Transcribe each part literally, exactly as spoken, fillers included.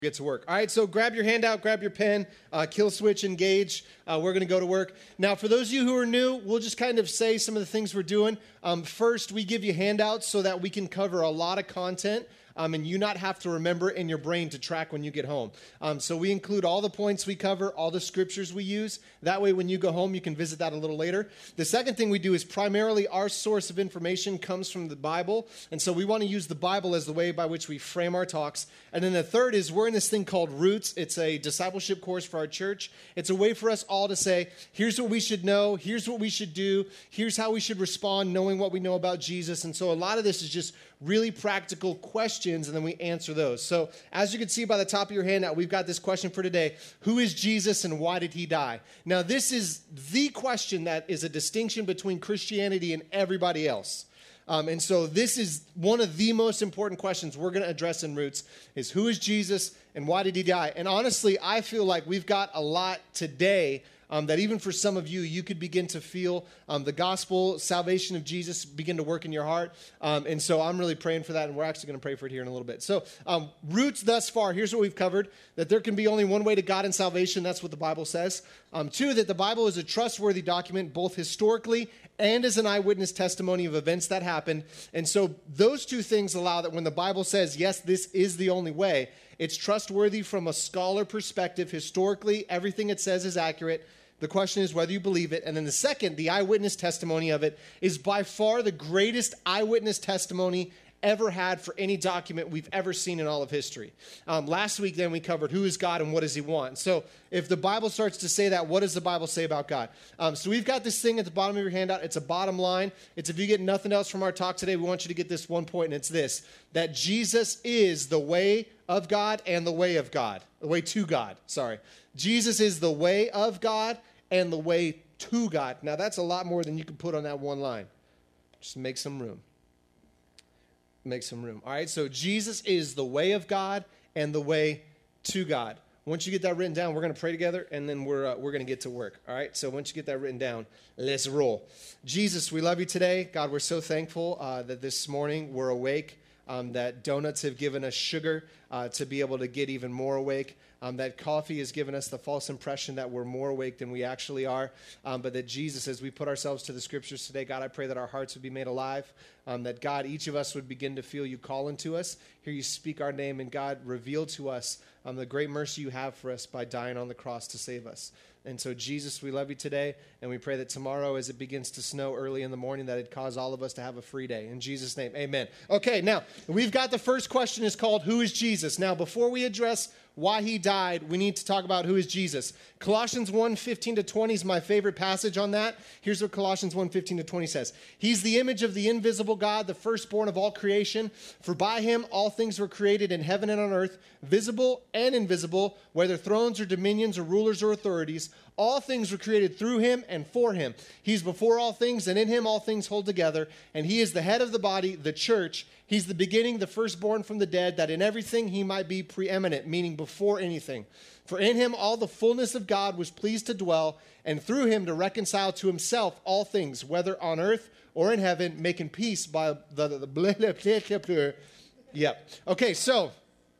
Get to work. All right, so grab your handout, grab your pen, uh, kill switch, engage. Uh, we're going to go to work. Now, for those of you who are new, we'll just kind of say some of the things we're doing. Um, first, we give you handouts so that we can cover a lot of content. Um, and you not have to remember in your brain to track when you get home. Um, so we include all the points we cover, all the scriptures we use. That way, when you go home, you can visit that a little later. The second thing we do is primarily our source of information comes from the Bible. And so we want to use the Bible as the way by which we frame our talks. And then the third is we're in this thing called Roots. It's a discipleship course for our church. It's a way for us all to say, here's what we should know. Here's what we should do. Here's how we should respond, knowing what we know about Jesus. And so a lot of this is just really practical questions, and then we answer those. So as you can see by the top of your handout, we've got this question for today. Who is Jesus and why did he die? Now, this is the question that is a distinction between Christianity and everybody else. Um, and so this is one of the most important questions we're going to address in Roots is who is Jesus and why did he die? And honestly, I feel like we've got a lot today Um, that even for some of you, you could begin to feel um, the gospel, salvation of Jesus begin to work in your heart. Um, and so I'm really praying for that, and we're actually going to pray for it here in a little bit. So um, Roots thus far, here's what we've covered, that there can be only one way to God and salvation. That's what the Bible says. Um, two, that the Bible is a trustworthy document, both historically and as an eyewitness testimony of events that happened. And so those two things allow that when the Bible says, yes, this is the only way, it's trustworthy from a scholar perspective. Historically, everything it says is accurate. The question is whether you believe it. And then the second, the eyewitness testimony of it, is by far the greatest eyewitness testimony ever had for any document we've ever seen in all of history. Um, last week, then, we covered who is God and what does he want. So if the Bible starts to say that, what does the Bible say about God? Um, so we've got this thing at the bottom of your handout. It's a bottom line. It's if you get nothing else from our talk today, we want you to get this one point, and it's this, that Jesus is the way of God and the way of God. The way to God, sorry. Jesus is the way of God and the way to God. Now, that's a lot more than you can put on that one line. Just make some room. Make some room. All right, so Jesus is the way of God and the way to God. Once you get that written down, we're going to pray together, and then we're uh, we're going to get to work. All right, so once you get that written down, let's roll. Jesus, we love you today. God, we're so thankful uh, that this morning we're awake, um, that donuts have given us sugar uh, to be able to get even more awake. Um, that coffee has given us the false impression that we're more awake than we actually are. Um, but that Jesus, as we put ourselves to the scriptures today, God, I pray that our hearts would be made alive. Um, that God, each of us would begin to feel you calling to us. Hear you speak our name, and God, reveal to us um, the great mercy you have for us by dying on the cross to save us. And so, Jesus, we love you today, and we pray that tomorrow, as it begins to snow early in the morning, that it cause all of us to have a free day. In Jesus' name, amen. Okay, now, we've got the first question is called, who is Jesus? Now, before we address why he died, we need to talk about who is Jesus. Colossians one, fifteen to twenty is my favorite passage on that. Here's what Colossians one, fifteen to twenty says. He's the image of the invisible God, the firstborn of all creation. For by him all things were created in heaven and on earth, visible and invisible, whether thrones or dominions or rulers or authorities. All things were created through him and for him. He's before all things, and in him all things hold together. And he is the head of the body, the church. He's the beginning, the firstborn from the dead, that in everything he might be preeminent, meaning before anything. For in him all the fullness of God was pleased to dwell, and through him to reconcile to himself all things, whether on earth or in heaven, making peace by the... the, the blah, blah, blah, blah, blah. Yeah. Okay, so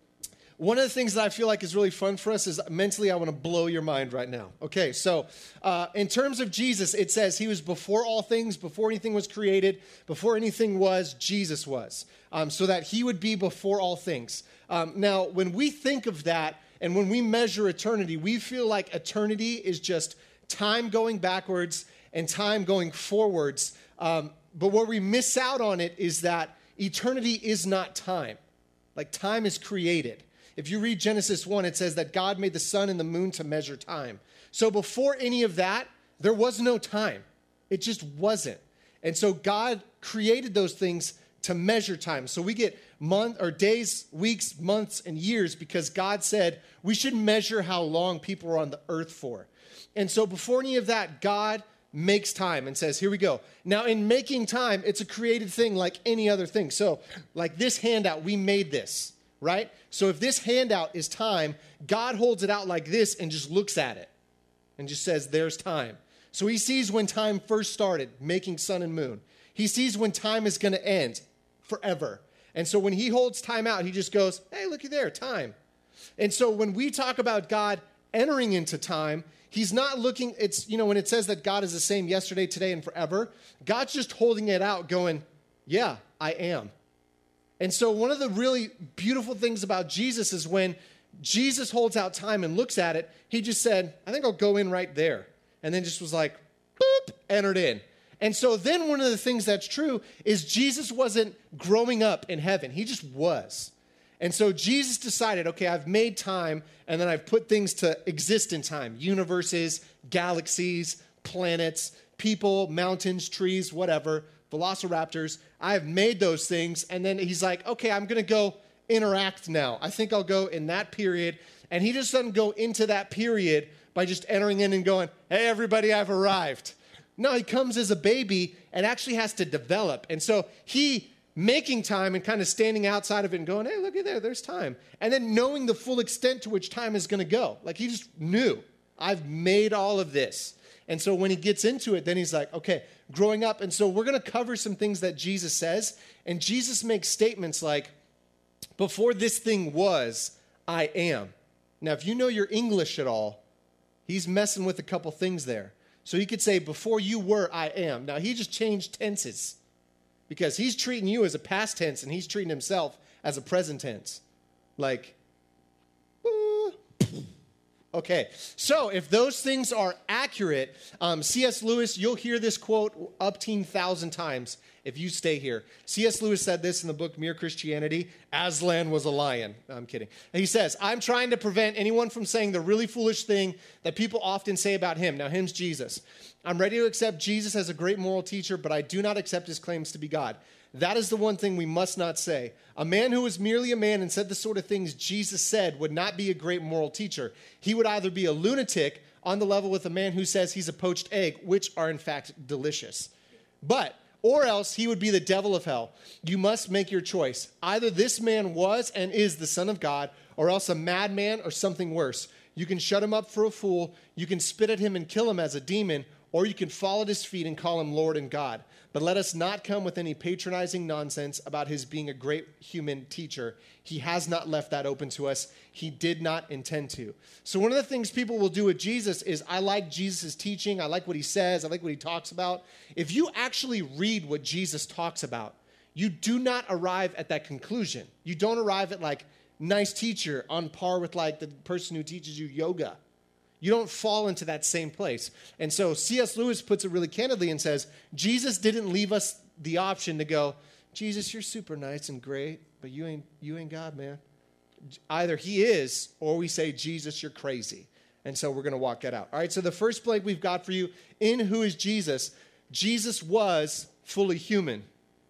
one of the things that I feel like is really fun for us is mentally I want to blow your mind right now. Okay, so uh, in terms of Jesus, it says he was before all things, before anything was created, before anything was, Jesus was, um, so that he would be before all things. Um, now, when we think of that and when we measure eternity, we feel like eternity is just time going backwards and time going forwards. Um, but where we miss out on it is that eternity is not time. Like time is created. If you read Genesis one, it says that God made the sun and the moon to measure time. So before any of that, there was no time. It just wasn't. And so God created those things to measure time. So we get month or days, weeks, months, and years because God said we should measure how long people are on the earth for. And so before any of that, God makes time and says, here we go. Now, in making time, it's a created thing like any other thing. So like this handout, we made this. Right? So if this handout is time, God holds it out like this and just looks at it and just says, there's time. So he sees when time first started, making sun and moon. He sees when time is going to end forever. And so when he holds time out, he just goes, hey, looky there, time. And so when we talk about God entering into time, he's not looking, it's, you know, when it says that God is the same yesterday, today, and forever, God's just holding it out going, yeah, I am. And so one of the really beautiful things about Jesus is when Jesus holds out time and looks at it, he just said, I think I'll go in right there. And then just was like, boop, entered in. And so then one of the things that's true is Jesus wasn't growing up in heaven. He just was. And so Jesus decided, okay, I've made time, and then I've put things to exist in time. Universes, galaxies, planets, people, mountains, trees, whatever, velociraptors. I have made those things. And then he's like, okay, I'm going to go interact now. I think I'll go in that period. And he just doesn't go into that period by just entering in and going, hey, everybody, I've arrived. No, he comes as a baby and actually has to develop. And so he making time and kind of standing outside of it and going, hey, look at there, there's time. And then knowing the full extent to which time is going to go. Like he just knew, I've made all of this. And so when he gets into it, then he's like, okay, growing up. And so we're going to cover some things that Jesus says. And Jesus makes statements like, before this thing was, I am. Now, if you know your English at all, he's messing with a couple things there. So he could say, before you were, I am. Now, he just changed tenses because he's treating you as a past tense and he's treating himself as a present tense. Like, uh, okay. So if those things are accurate, um, C S Lewis, you'll hear this quote up to thousand times if you stay here. C S Lewis said this in the book Mere Christianity. Aslan was a lion. No, I'm kidding. He says, I'm trying to prevent anyone from saying the really foolish thing that people often say about him. Now, him's Jesus. I'm ready to accept Jesus as a great moral teacher, but I do not accept his claims to be God. That is the one thing we must not say. A man who was merely a man and said the sort of things Jesus said would not be a great moral teacher. He would either be a lunatic on the level with a man who says he's a poached egg, which are in fact delicious. But or else he would be the devil of hell. You must make your choice. Either this man was and is the Son of God, or else a madman or something worse. You can shut him up for a fool, you can spit at him and kill him as a demon, or you can fall at his feet and call him Lord and God. But let us not come with any patronizing nonsense about his being a great human teacher. He has not left that open to us. He did not intend to. So one of the things people will do with Jesus is, I like Jesus' teaching. I like what he says. I like what he talks about. If you actually read what Jesus talks about, you do not arrive at that conclusion. You don't arrive at like, nice teacher on par with like the person who teaches you yoga. You don't fall into that same place. And so C S Lewis puts it really candidly and says, Jesus didn't leave us the option to go, Jesus, you're super nice and great, but you ain't you ain't God, man. Either he is, or we say, Jesus, you're crazy. And so we're going to walk that out. All right, so the first blank we've got for you, in who is Jesus? Jesus was fully human.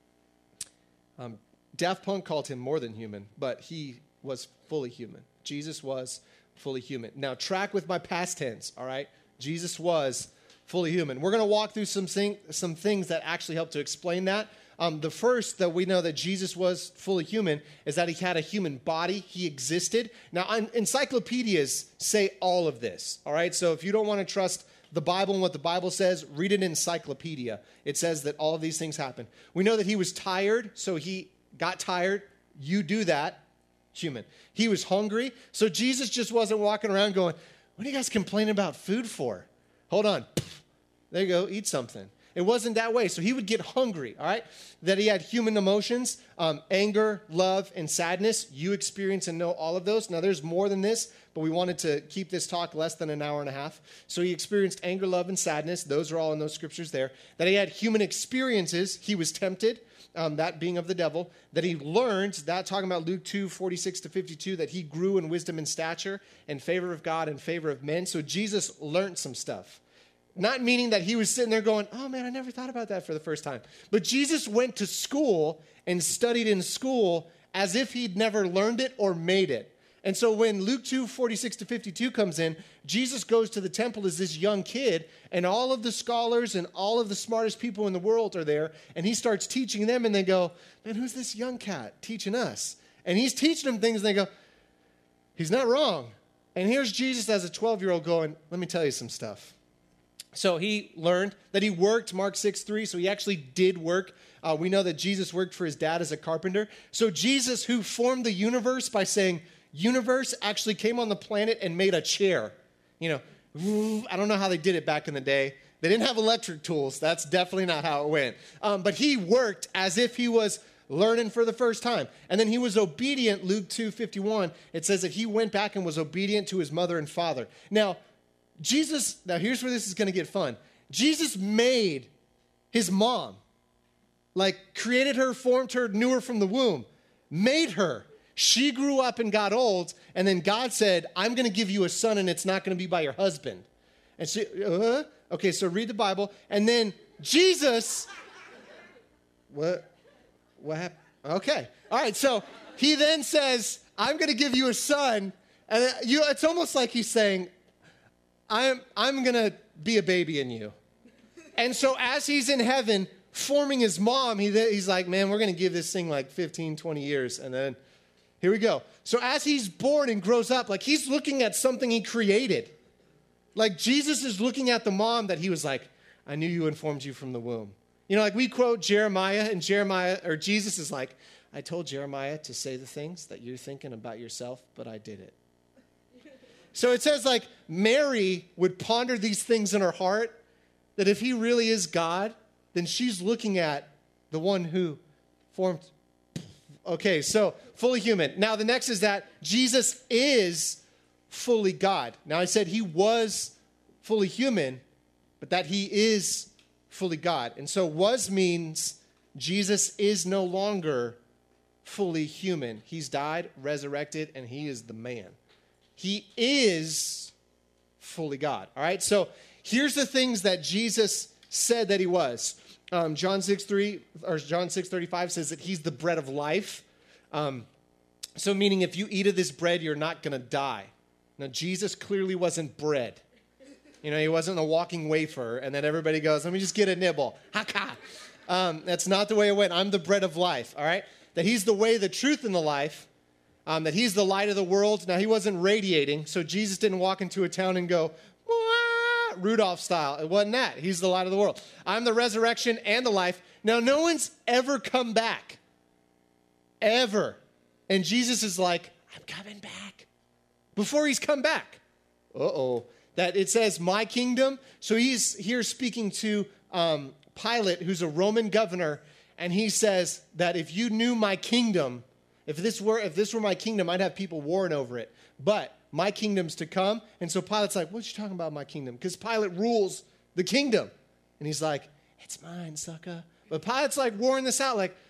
Um, Daft Punk called him more than human, but he was fully human. Jesus was fully human. Now, track with my past tense, all right? Jesus was fully human. We're going to walk through some, thing, some things that actually help to explain that. Um, the first that we know that Jesus was fully human is that he had a human body. He existed. Now, encyclopedias say all of this, all right? So if you don't want to trust the Bible and what the Bible says, read an encyclopedia. It says that all of these things happen. We know that he was tired, so he got tired. You do that. Human. He was hungry, so Jesus just wasn't walking around going, what are you guys complaining about food for? Hold on. There you go. Eat something. It wasn't that way. So he would get hungry, all right? That he had human emotions, um, anger, love, and sadness. You experience and know all of those. Now, there's more than this, but we wanted to keep this talk less than an hour and a half. So he experienced anger, love, and sadness. Those are all in those scriptures there. That he had human experiences. He was tempted. Um, that being of the devil, that he learned, that talking about Luke two, forty-six to fifty-two, that he grew in wisdom and stature in favor of God and favor of men. So Jesus learned some stuff. Not meaning that he was sitting there going, oh man, I never thought about that for the first time. But Jesus went to school and studied in school as if he'd never learned it or made it. And so when Luke two, forty-six to fifty-two comes in, Jesus goes to the temple as this young kid, and all of the scholars and all of the smartest people in the world are there, and he starts teaching them, and they go, man, who's this young cat teaching us? And he's teaching them things, and they go, he's not wrong. And here's Jesus as a twelve-year-old going, let me tell you some stuff. So he learned that he worked, Mark six three, so he actually did work. Uh, we know that Jesus worked for his dad as a carpenter. So Jesus, who formed the universe by saying, universe actually came on the planet and made a chair. You know, I don't know how they did it back in the day. They didn't have electric tools. That's definitely not how it went. Um, but he worked as if he was learning for the first time. And then he was obedient, Luke two fifty-one. It says that he went back and was obedient to his mother and father. Now, Jesus, now here's where this is going to get fun. Jesus made his mom, like created her, formed her, knew her from the womb, made her. She grew up and got old, and then God said, I'm going to give you a son, and it's not going to be by your husband. And she, uh, okay, so read the Bible. And then Jesus, what? What happened? Okay. All right. So he then says, I'm going to give you a son. And you, it's almost like he's saying, I'm, I'm going to be a baby in you. And so as he's in heaven forming his mom, he, he's like, man, we're going to give this thing like fifteen, twenty years. And then here we go. So as he's born and grows up, like he's looking at something he created. Like Jesus is looking at the mom that he was like, I knew you informed you from the womb. You know, like we quote Jeremiah, and Jeremiah, or Jesus is like, I told Jeremiah to say the things that you're thinking about yourself, but I did it. So it says like Mary would ponder these things in her heart, that if he really is God, then she's looking at the one who formed. Okay, so fully human. Now the next is that Jesus is fully God. Now I said he was fully human, but that he is fully God. And so was means Jesus is no longer fully human. He's died, resurrected, and he is the man. He is fully God. All right, so here's the things that Jesus said that he was. Um, John six three or John six thirty-five says that he's the bread of life. Um, so meaning if you eat of this bread, you're not going to die. Now Jesus clearly wasn't bread. You know, he wasn't a walking wafer, and then everybody goes, let me just get a nibble. Ha-ka. Um, that's not the way it went. I'm the bread of life, all right? That he's the way, the truth, and the life. Um, that he's the light of the world. Now, he wasn't radiating, so Jesus didn't walk into a town and go, Wah! Rudolph style. It wasn't that. He's the light of the world. I'm the resurrection and the life. Now, no one's ever come back. Ever. And Jesus is like, I'm coming back. Before he's come back. Uh-oh. That it says, my kingdom. So he's here speaking to um, Pilate, who's a Roman governor, and he says that if you knew my kingdom, if this were if this were my kingdom, I'd have people warring over it. But my kingdom's to come. And so Pilate's like, what you talking about, my kingdom? Because Pilate rules the kingdom. And he's like, it's mine, sucker. But Pilate's like warring this out, like,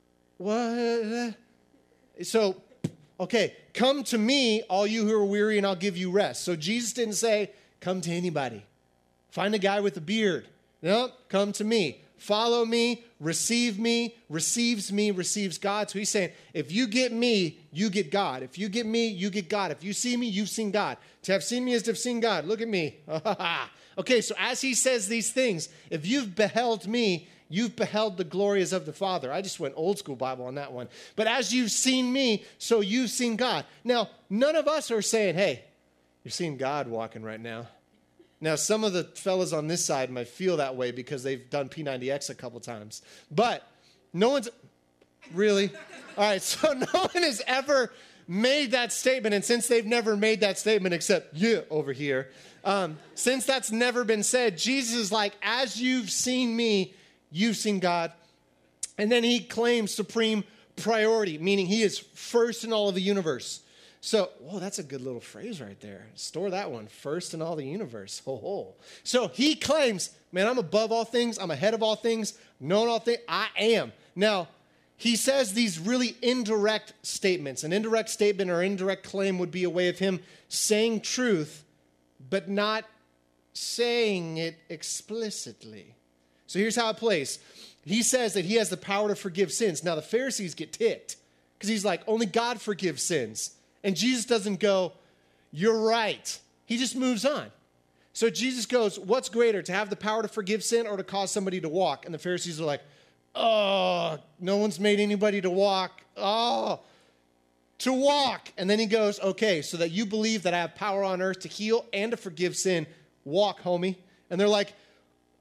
what? So okay, come to me, all you who are weary, and I'll give you rest. So Jesus didn't say, come to anybody. Find a guy with a beard. No, come to me. Follow me, receive me, receives me, receives God. So he's saying, if you get me, you get God. If you get me, you get God. If you see me, you've seen God. To have seen me is to have seen God. Look at me. Okay, so as he says these things, if you've beheld me, you've beheld the glories of the Father. I just went old school Bible on that one. But as you've seen me, so you've seen God. Now, none of us are saying, hey, you're seeing God walking right now. Now, some of the fellas on this side might feel that way because they've done P ninety X a couple times. But no one's, really? All right, so no one has ever made that statement. And since they've never made that statement except you over here, um, since that's never been said, Jesus is like, as you've seen me, you've seen God. And then he claims supreme priority, meaning he is first in all of the universe. So, whoa, that's a good little phrase right there. Store that one, first in all the universe. Ho, ho. So he claims, man, I'm above all things. I'm ahead of all things. Knowing all things. I am. Now, he says these really indirect statements. An indirect statement or indirect claim would be a way of him saying truth, but not saying it explicitly. So here's how it plays. He says that he has the power to forgive sins. Now, the Pharisees get ticked because he's like, only God forgives sins. And Jesus doesn't go, you're right. He just moves on. So Jesus goes, what's greater, to have the power to forgive sin or to cause somebody to walk? And the Pharisees are like, oh, no one's made anybody to walk. Oh, to walk. And then he goes, okay, so that you believe that I have power on earth to heal and to forgive sin, walk, homie. And they're like,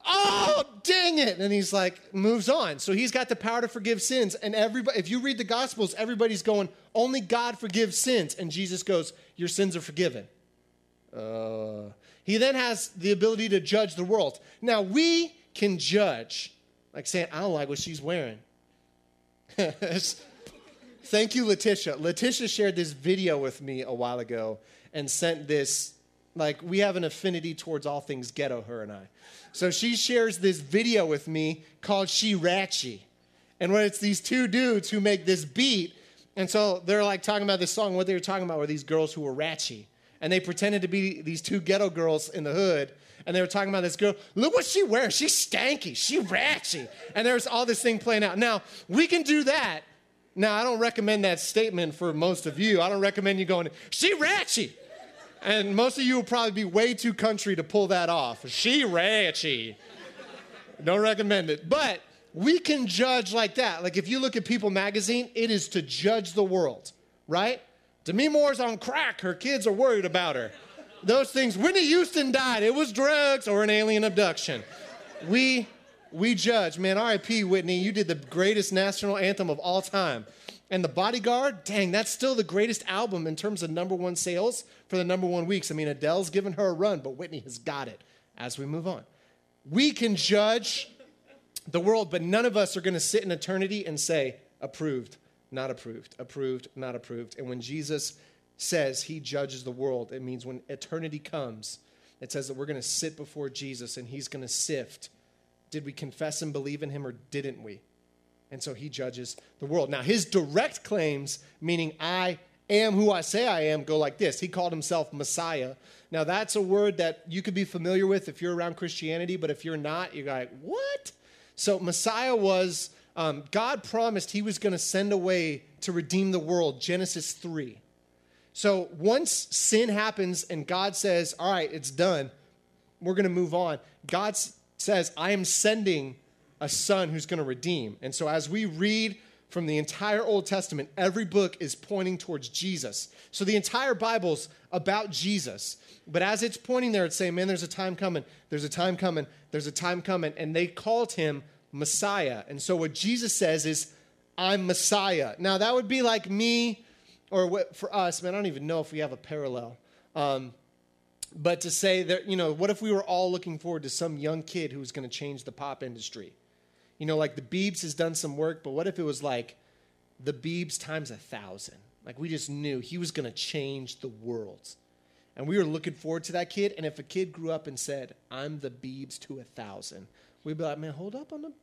oh, dang it. And he's like, moves on. So he's got the power to forgive sins. And everybody, if you read the Gospels, everybody's going, only God forgives sins. And Jesus goes, your sins are forgiven. Uh, he then has the ability to judge the world. Now, we can judge, like saying, I don't like what she's wearing. Thank you, Letitia. Letitia shared this video with me a while ago and sent this, like, we have an affinity towards all things ghetto, her and I. So she shares this video with me called She Ratchy. And when it's these two dudes who make this beat, and so they're like talking about this song, what they were talking about were these girls who were ratchy. And they pretended to be these two ghetto girls in the hood. And they were talking about this girl, look what she wears. She's stanky. She ratchy. And there's all this thing playing out. Now, we can do that. Now, I don't recommend that statement for most of you. I don't recommend you going, she ratchy. And most of you will probably be way too country to pull that off. She ratchy. Don't recommend it. But we can judge like that. Like if you look at People magazine, it is to judge the world, right? Demi Moore's on crack. Her kids are worried about her. Those things. Whitney Houston died. It was drugs or an alien abduction. We we judge. Man, R I P Whitney. You did the greatest national anthem of all time. And The Bodyguard, dang, that's still the greatest album in terms of number one sales for the number one weeks. I mean, Adele's given her a run, but Whitney has got it as we move on. We can judge the world, but none of us are going to sit in eternity and say, approved, not approved, approved, not approved. And when Jesus says he judges the world, it means when eternity comes, it says that we're going to sit before Jesus and he's going to sift. Did we confess and believe in him or didn't we? And so he judges the world. Now, his direct claims, meaning I am who I say I am, go like this. He called himself Messiah. Now, that's a word that you could be familiar with if you're around Christianity, but if you're not, you're like, what? So Messiah was, um, God promised he was going to send a way to redeem the world, Genesis three. So once sin happens and God says, all right, it's done, we're going to move on. God says, I am sending a son who's going to redeem. And so as we read from the entire Old Testament, every book is pointing towards Jesus. So the entire Bible's about Jesus. But as it's pointing there, it's saying, man, there's a time coming. There's a time coming. There's a time coming. And they called him Messiah. And so what Jesus says is, I'm Messiah. Now, that would be like me, or what, for us, man, I don't even know if we have a parallel. Um, but to say that, you know, what if we were all looking forward to some young kid who's going to change the pop industry? You know, like the Biebs has done some work, but what if it was like the Biebs times a thousand? Like we just knew he was going to change the world. And we were looking forward to that kid. And if a kid grew up and said, I'm the Biebs to a thousand, we'd be like, man, hold up on them.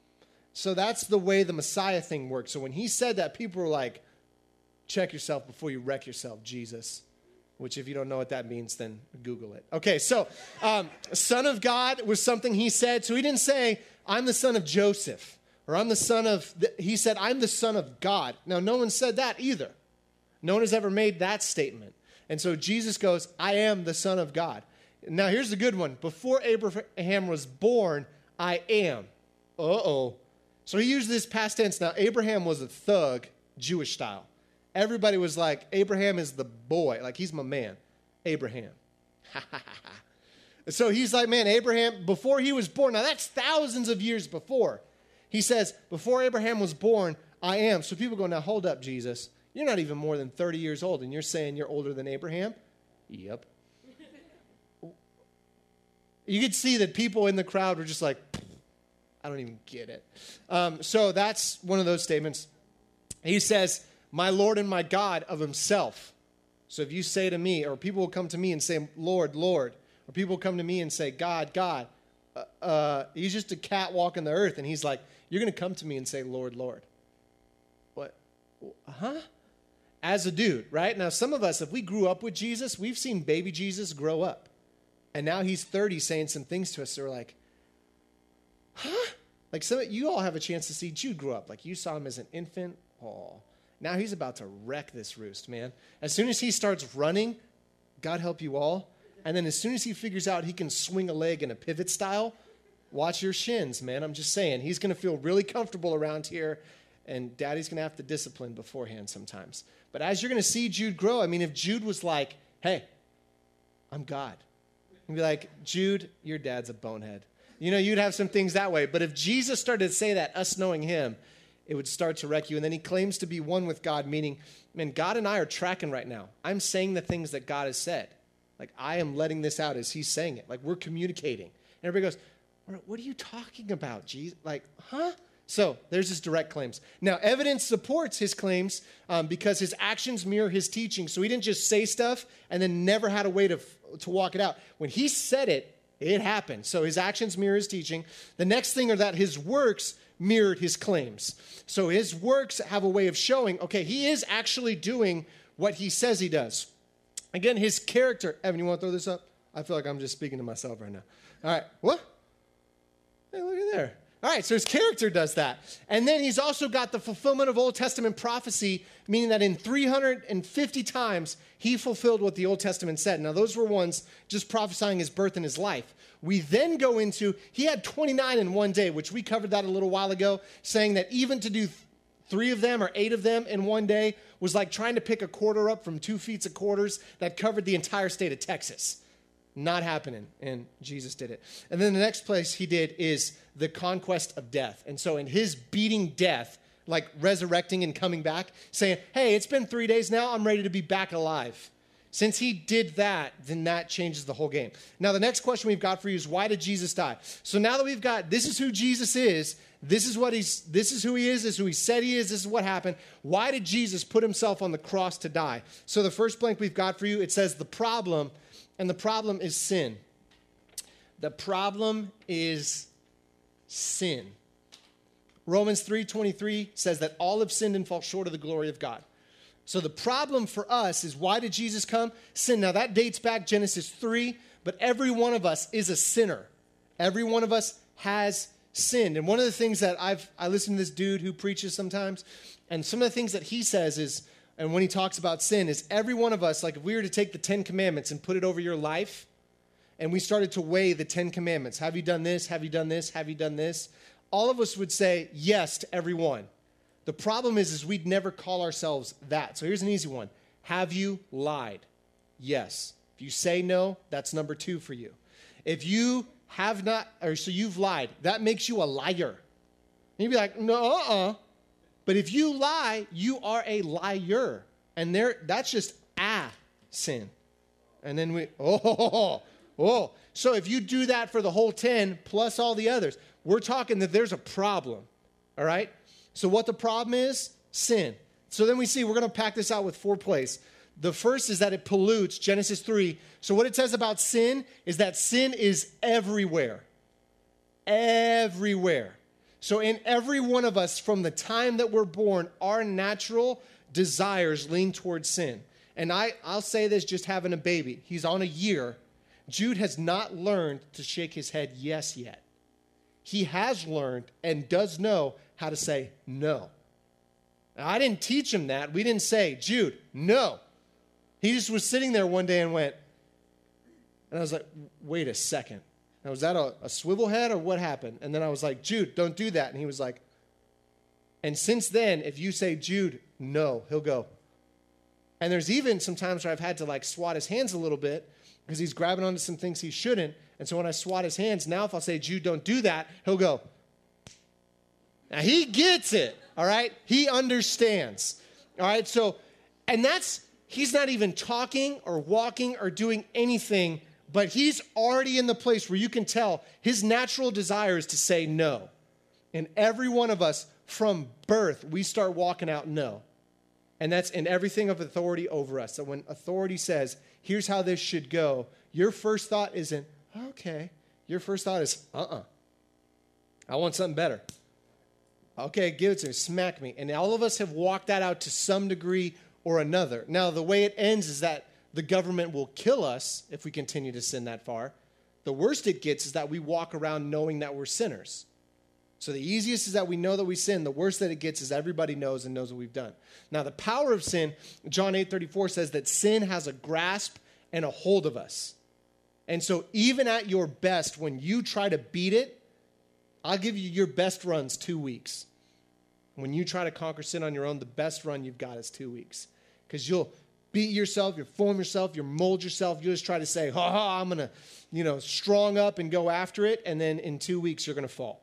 So that's the way the Messiah thing works. So when he said that, people were like, check yourself before you wreck yourself, Jesus. Which if you don't know what that means, then Google it. Okay, so um, Son of God was something he said. So he didn't say, I'm the son of Joseph, or I'm the son of, the, he said, I'm the son of God. Now, no one said that either. No one has ever made that statement. And so Jesus goes, I am the son of God. Now, here's the good one. Before Abraham was born, I am. Uh-oh. So he used this past tense. Now, Abraham was a thug, Jewish style. Everybody was like, Abraham is the boy. Like, he's my man. Abraham. Ha, ha, ha, ha. So he's like, man, Abraham, before he was born, now that's thousands of years before. He says, before Abraham was born, I am. So people go, now hold up, Jesus. You're not even more than thirty years old, and you're saying you're older than Abraham? Yep. You could see that people in the crowd were just like, I don't even get it. Um, so that's one of those statements. He says, my Lord and my God of himself. So if you say to me, or people will come to me and say, Lord, Lord, or people come to me and say, God, God, uh, uh, he's just a cat walking the earth. And he's like, you're going to come to me and say, Lord, Lord. What? Huh? As a dude, right? Now, some of us, if we grew up with Jesus, we've seen baby Jesus grow up. And now he's thirty saying some things to us that are like, huh? Like some of you all have a chance to see Jude grow up. Like you saw him as an infant. Oh, now he's about to wreck this roost, man. As soon as he starts running, God help you all. And then as soon as he figures out he can swing a leg in a pivot style, watch your shins, man. I'm just saying. He's going to feel really comfortable around here, and daddy's going to have to discipline beforehand sometimes. But as you're going to see Jude grow, I mean, if Jude was like, hey, I'm God. You'd be like, Jude, your dad's a bonehead. You know, you'd have some things that way. But if Jesus started to say that, us knowing him, it would start to wreck you. And then he claims to be one with God, meaning, man, God and I are tracking right now. I'm saying the things that God has said. Like, I am letting this out as he's saying it. Like, we're communicating. And everybody goes, what are you talking about, Jesus? Like, huh? So there's his direct claims. Now, evidence supports his claims um, because his actions mirror his teaching. So he didn't just say stuff and then never had a way to, to walk it out. When he said it, it happened. So his actions mirror his teaching. The next thing are that his works mirrored his claims. So his works have a way of showing, okay, he is actually doing what he says he does. Again, his character. Evan, you want to throw this up? I feel like I'm just speaking to myself right now. All right. What? Hey, look at there. All right, so his character does that. And then he's also got the fulfillment of Old Testament prophecy, meaning that in three hundred fifty times, he fulfilled what the Old Testament said. Now, those were ones just prophesying his birth and his life. We then go into, he had twenty-nine in one day, which we covered that a little while ago, saying that even to do three of them or eight of them in one day was like trying to pick a quarter up from two feet of quarters that covered the entire state of Texas. Not happening, and Jesus did it. And then the next place he did is the conquest of death. And so in his beating death, like resurrecting and coming back, saying, hey, it's been three days now, I'm ready to be back alive. Since he did that, then that changes the whole game. Now, the next question we've got for you is, why did Jesus die? So now that we've got, this is who Jesus is, this is what he's, this is who he is, this is who he said he is, this is what happened. Why did Jesus put himself on the cross to die? So the first blank we've got for you, it says the problem, and the problem is sin. The problem is sin. Romans three twenty-three says that all have sinned and fall short of the glory of God. So the problem for us is, why did Jesus come? Sin. Now that dates back Genesis three, but every one of us is a sinner. Every one of us has sinned. And one of the things that I've, I listen to this dude who preaches sometimes, and some of the things that he says is, and when he talks about sin, is every one of us, like if we were to take the Ten Commandments and put it over your life, and we started to weigh the Ten Commandments, have you done this, have you done this, have you done this? All of us would say yes to every one. The problem is, is we'd never call ourselves that. So here's an easy one. Have you lied? Yes. If you say no, that's number two for you. If you have not, or so you've lied, that makes you a liar. And you'd be like, no, uh-uh. But if you lie, you are a liar. And there, that's just a sin. And then we, oh, oh, oh. So if you do that for the whole ten plus all the others, we're talking that there's a problem, all right? So what the problem is? Sin. So then we see, we're going to pack this out with four plays. The first is that it pollutes, Genesis three. So what it says about sin is that sin is everywhere. Everywhere. So in every one of us, from the time that we're born, our natural desires lean towards sin. And I, I'll say this just having a baby. He's on a year. Jude has not learned to shake his head yes yet. He has learned and does know how to say no. Now, I didn't teach him that. We didn't say, Jude, no. He just was sitting there one day and went, and I was like, wait a second. Now, was that a, a swivel head or what happened? And then I was like, Jude, don't do that. And he was like, and since then, if you say, Jude, no, he'll go. And there's even some times where I've had to like swat his hands a little bit because he's grabbing onto some things he shouldn't. And so when I swat his hands, now if I'll say, Jude, don't do that, he'll go. Now he gets it, all right? He understands, all right? So, and that's, he's not even talking or walking or doing anything, but he's already in the place where you can tell his natural desire is to say no. And every one of us from birth, we start walking out no. And that's in everything of authority over us. So when authority says, here's how this should go, your first thought isn't, okay. Your first thought is, uh-uh. I want something better. Okay, give it to me, smack me. And all of us have walked that out to some degree or another. Now, the way it ends is that the government will kill us if we continue to sin that far. The worst it gets is that we walk around knowing that we're sinners. So the easiest is that we know that we sin. The worst that it gets is everybody knows and knows what we've done. Now, the power of sin, John eight thirty-four says that sin has a grasp and a hold of us. And so even at your best, when you try to beat it, I'll give you your best runs two weeks. When you try to conquer sin on your own, the best run you've got is two weeks. Because you'll beat yourself, you form yourself, you mold yourself. You just try to say, ha ha, I'm going to, you know, strong up and go after it. And then in two weeks, you're going to fall.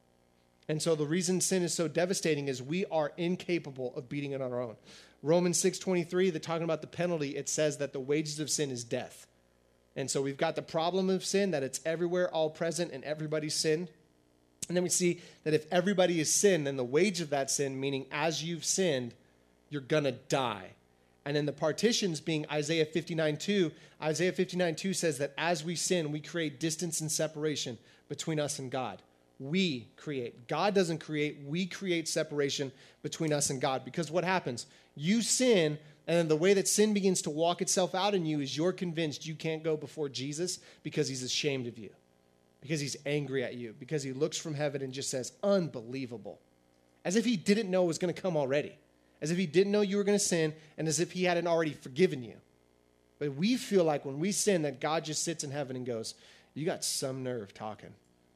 And so the reason sin is so devastating is we are incapable of beating it on our own. Romans six twenty-three, they're talking about the penalty. It says that the wages of sin is death. And so we've got the problem of sin, that it's everywhere, all present, and everybody's sinned. And then we see that if everybody is sinned, then the wage of that sin, meaning as you've sinned, you're going to die. And then the partitions being Isaiah fifty-nine two, Isaiah fifty-nine two says that as we sin, we create distance and separation between us and God. We create. God doesn't create. We create separation between us and God. Because what happens? You sin, and then the way that sin begins to walk itself out in you is you're convinced you can't go before Jesus because he's ashamed of you, because he's angry at you, because he looks from heaven and just says, unbelievable. As if he didn't know it was going to come already. As if he didn't know you were going to sin, and as if he hadn't already forgiven you. But we feel like when we sin that God just sits in heaven and goes, you got some nerve talking.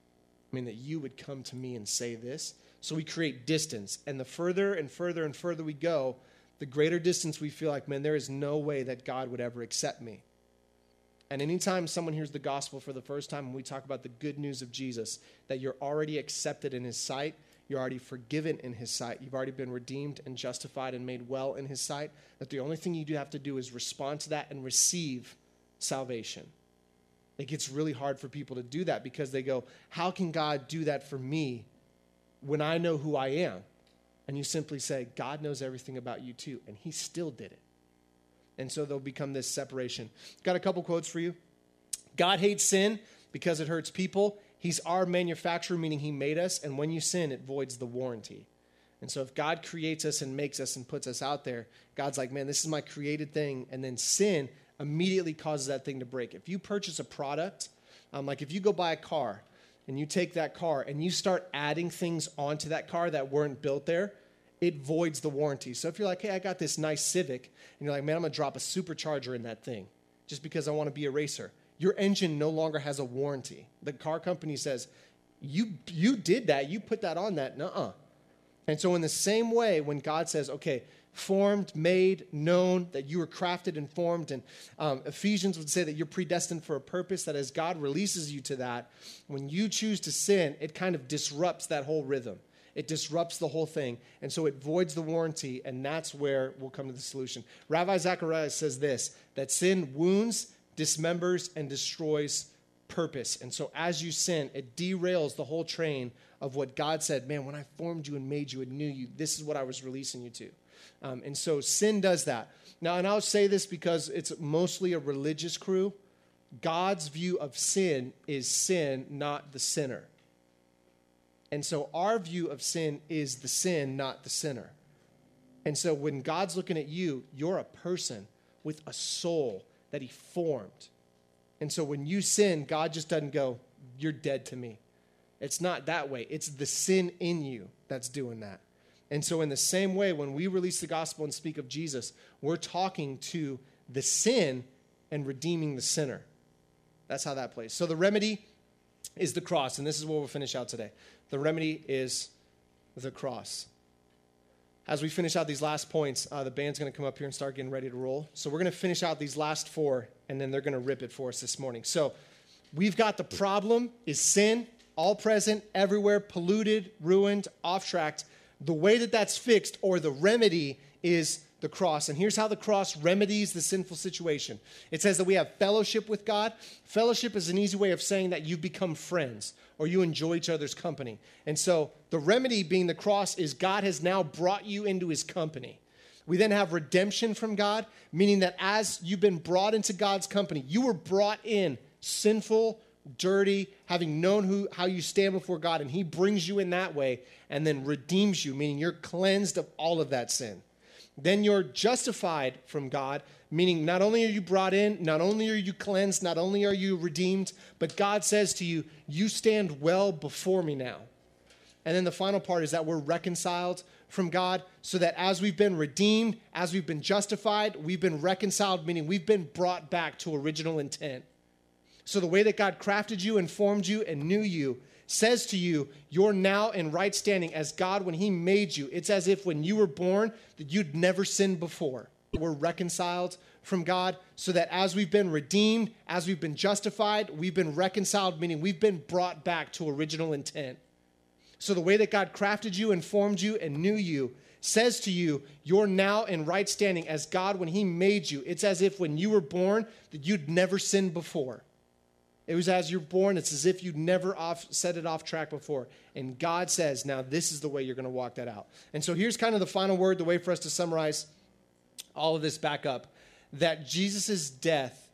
I mean, that you would come to me and say this. So we create distance. And the further and further and further we go, the greater distance we feel like, man, there is no way that God would ever accept me. And anytime someone hears the gospel for the first time and we talk about the good news of Jesus, that you're already accepted in his sight, you're already forgiven in his sight, you've already been redeemed and justified and made well in his sight, that the only thing you do have to do is respond to that and receive salvation. It gets really hard for people to do that because they go, how can God do that for me when I know who I am? And you simply say, God knows everything about you too, and he still did it. And so there'll become this separation. Got a couple quotes for you. God hates sin because it hurts people. He's our manufacturer, meaning he made us, and when you sin, it voids the warranty. And so if God creates us and makes us and puts us out there, God's like, man, this is my created thing, and then sin immediately causes that thing to break. If you purchase a product, um, like if you go buy a car and you take that car and you start adding things onto that car that weren't built there, it voids the warranty. So if you're like, hey, I got this nice Civic, and you're like, man, I'm going to drop a supercharger in that thing just because I want to be a racer. Your engine no longer has a warranty. The car company says, you, you did that. You put that on that. Nuh-uh. And so in the same way, when God says, okay, formed, made, known, that you were crafted and formed. And um, Ephesians would say that you're predestined for a purpose, that as God releases you to that, when you choose to sin, it kind of disrupts that whole rhythm. It disrupts the whole thing. And so it voids the warranty, and that's where we'll come to the solution. Ravi Zacharias says this, that sin wounds, dismembers, and destroys purpose. And so as you sin, it derails the whole train of what God said, man, when I formed you and made you and knew you, this is what I was releasing you to. Um, and so sin does that. Now, and I'll say this because it's mostly a religious crew. God's view of sin is sin, not the sinner. And so our view of sin is the sin, not the sinner. And so when God's looking at you, you're a person with a soul that he formed. And so when you sin, God just doesn't go, you're dead to me. It's not that way. It's the sin in you that's doing that. And so in the same way, when we release the gospel and speak of Jesus, we're talking to the sin and redeeming the sinner. That's how that plays. So the remedy is the cross, and this is what we'll finish out today. The remedy is the cross. As we finish out these last points, uh, the band's going to come up here and start getting ready to roll. So we're going to finish out these last four, and then they're going to rip it for us this morning. So we've got the problem is sin, all present, everywhere, polluted, ruined, off track. The way that that's fixed, or the remedy, is the cross. And here's how the cross remedies the sinful situation. It says that we have fellowship with God. Fellowship is an easy way of saying that you've become friends or you enjoy each other's company. And so the remedy being the cross is God has now brought you into his company. We then have redemption from God, meaning that as you've been brought into God's company, you were brought in sinful, dirty, having known who how you stand before God, and he brings you in that way and then redeems you, meaning you're cleansed of all of that sin. Then you're justified from God, meaning not only are you brought in, not only are you cleansed, not only are you redeemed, but God says to you, you stand well before me now. And then the final part is that we're reconciled from God, so that as we've been redeemed, as we've been justified, we've been reconciled, meaning we've been brought back to original intent. So the way that God crafted you and formed you and knew you says to you, you're now in right standing as God when he made you. It's as if when you were born that you'd never sinned before. we're reconciled from God, so that as we've been redeemed, as we've been justified, we've been reconciled, meaning we've been brought back to original intent. So the way that God crafted you and formed you and knew you says to you, you're now in right standing as God when he made you. It's as if when you were born that you'd never sinned before. It was as you're born, it's as if you'd never off, set it off track before. And God says, now this is the way you're going to walk that out. And so here's kind of the final word, the way for us to summarize all of this back up, that Jesus' death